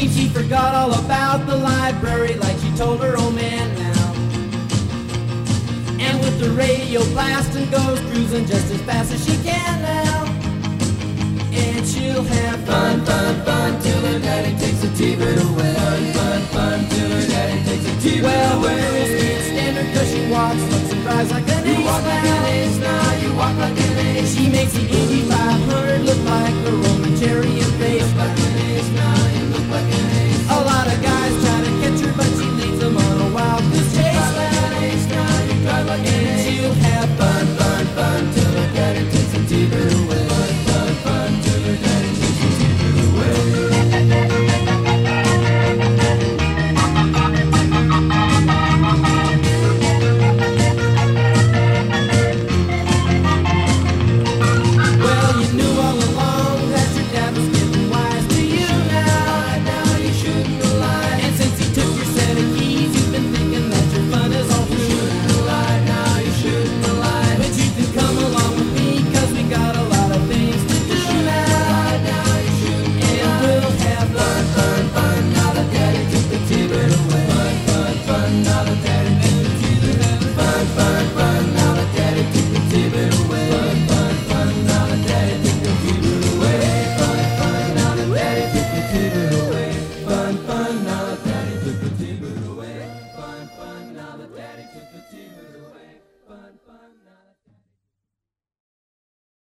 Seems she forgot all about the library, like she told her old man now. And with the radio blasting, goes cruising just as fast as she can now. And she'll have fun, fun, fun till her daddy takes the T-bird away. Fun, fun, fun till her daddy takes the T-bird away. Well, the girl can't stand her 'cause she walks, looks and drives like an ace. You walk like an ace now, you walk like an ace. She makes the Indy 500 look like